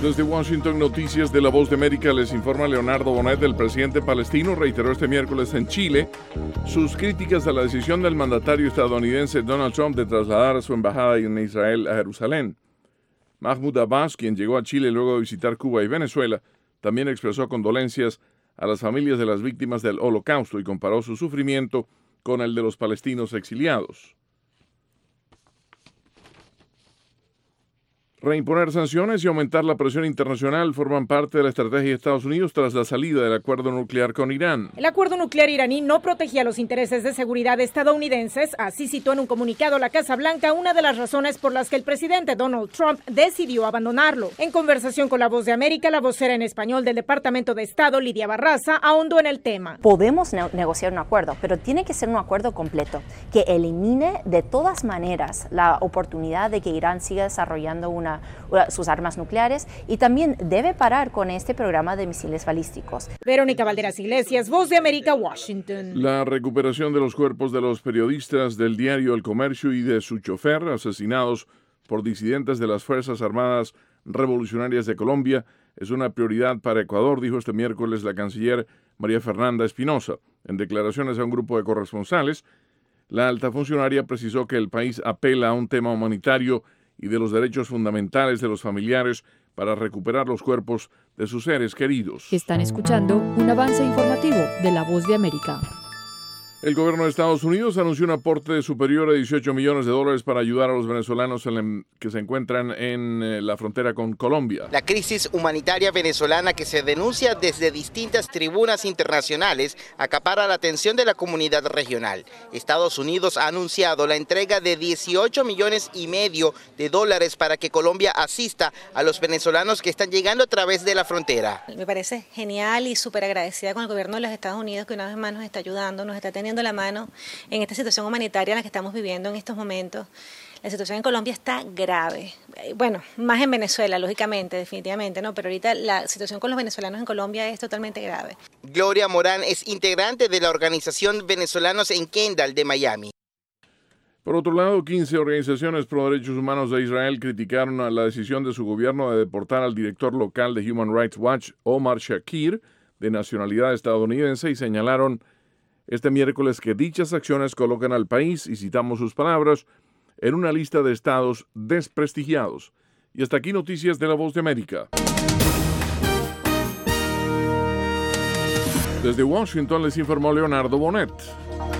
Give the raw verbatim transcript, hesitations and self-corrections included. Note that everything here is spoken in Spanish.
Desde Washington, noticias de La Voz de América, les informa Leonardo Bonet. El presidente palestino reiteró este miércoles en Chile sus críticas a la decisión del mandatario estadounidense Donald Trump de trasladar su embajada en Israel a Jerusalén. Mahmoud Abbas, quien llegó a Chile luego de visitar Cuba y Venezuela, también expresó condolencias a las familias de las víctimas del Holocausto y comparó su sufrimiento con el de los palestinos exiliados. Reimponer sanciones y aumentar la presión internacional forman parte de la estrategia de Estados Unidos tras la salida del acuerdo nuclear con Irán. El acuerdo nuclear iraní no protegía los intereses de seguridad estadounidenses, así citó en un comunicado la Casa Blanca una de las razones por las que el presidente Donald Trump decidió abandonarlo. En conversación con La Voz de América, la vocera en español del Departamento de Estado, Lidia Barraza, ahondó en el tema. Podemos ne- negociar un acuerdo, pero tiene que ser un acuerdo completo, que elimine de todas maneras la oportunidad de que Irán siga desarrollando una sus armas nucleares y también debe parar con este programa de misiles balísticos. Verónica Valderas Iglesias, Voz de América, Washington. La recuperación de los cuerpos de los periodistas del diario El Comercio y de su chofer, asesinados por disidentes de las Fuerzas Armadas Revolucionarias de Colombia, es una prioridad para Ecuador, dijo este miércoles la canciller María Fernanda Espinosa. En declaraciones a un grupo de corresponsales, la alta funcionaria precisó que el país apela a un tema humanitario y de los derechos fundamentales de los familiares para recuperar los cuerpos de sus seres queridos. Están escuchando un avance informativo de La Voz de América. El gobierno de Estados Unidos anunció un aporte superior a dieciocho millones de dólares para ayudar a los venezolanos en la, que se encuentran en eh, la frontera con Colombia. La crisis humanitaria venezolana que se denuncia desde distintas tribunas internacionales acapara la atención de la comunidad regional. Estados Unidos ha anunciado la entrega de dieciocho millones y medio de dólares para que Colombia asista a los venezolanos que están llegando a través de la frontera. Me parece genial y súper agradecida con el gobierno de los Estados Unidos que una vez más nos está ayudando, nos está teniendo la mano en esta situación humanitaria en la que estamos viviendo en estos momentos. La situación en Colombia está grave. Bueno, más en Venezuela, lógicamente, definitivamente, ¿no? Pero ahorita la situación con los venezolanos en Colombia es totalmente grave. Gloria Morán es integrante de la organización Venezolanos en Kendall de Miami. Por otro lado, quince organizaciones pro derechos humanos de Israel criticaron a la decisión de su gobierno de deportar al director local de Human Rights Watch, Omar Shakir, de nacionalidad estadounidense, y señalaron este miércoles que dichas acciones colocan al país, y citamos sus palabras, en una lista de estados desprestigiados. Y hasta aquí noticias de La Voz de América. Desde Washington les informó Leonardo Bonet.